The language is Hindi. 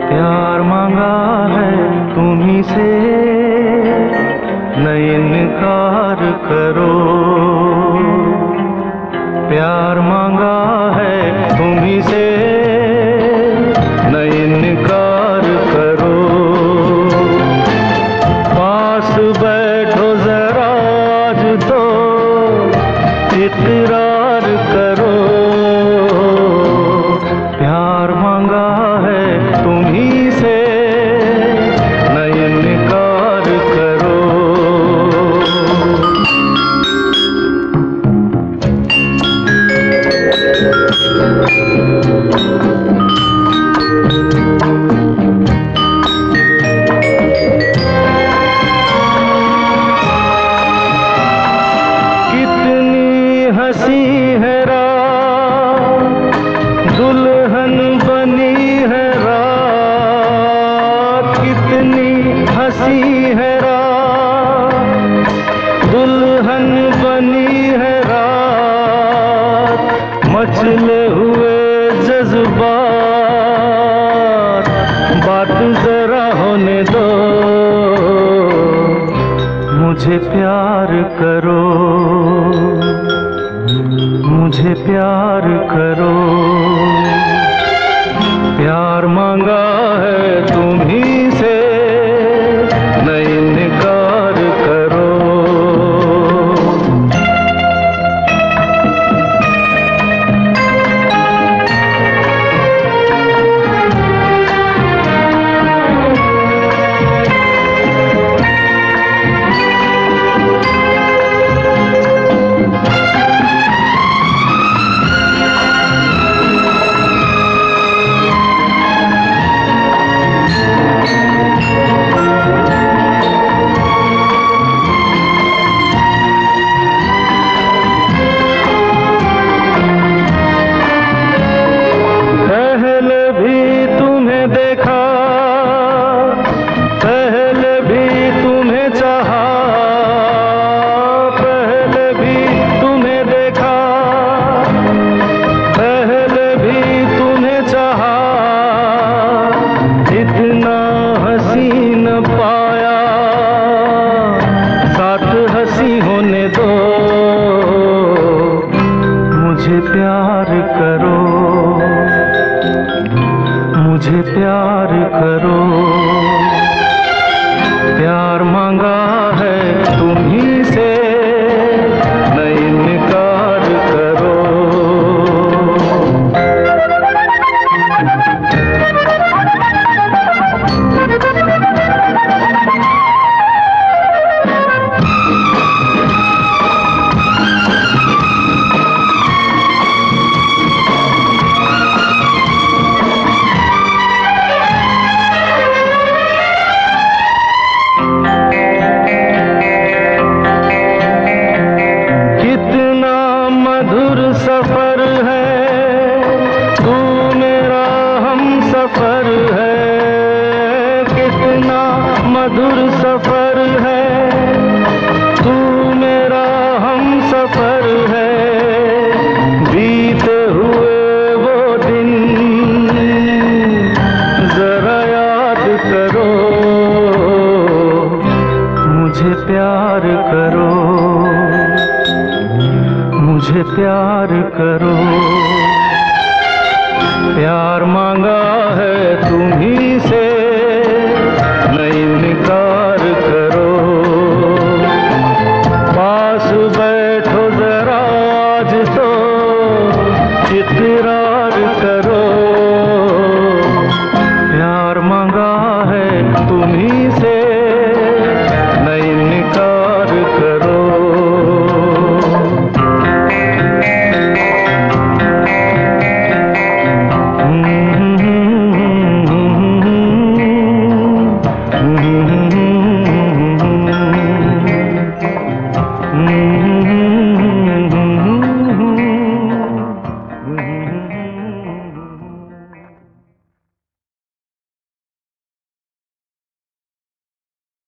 प्यार मांगा है तुम्हीं से, न इनकार करो। प्यार मांगा है तुम्हीं से, न इनकार करो। पास बैठो जरा आज तो इकरार करो। प्यार मांगा है तुम्हीं से, न इनकार करो। कितनी हंसी है रात, दुल्हन बनी है रात। कितनी हंसी है रात, दुल्हन बनी है रात। मचले हुए जज्बात, बात जरा होने दो। मुझे प्यार करो, मुझे प्यार करो। प्यार मांगा है तुम्हीं से, न इनकार करो। मुझे प्यार करो, मुझे प्यार करो। प्यार मांगा है तुम्हीं से, न इनकार करो। सफर है तू मेरा हम सफर है, कितना मधुर सफर है तू मेरा हम सफर है। बीते हुए वो दिन जरा याद करो, मुझे प्यार करो, मुझे प्यार कर।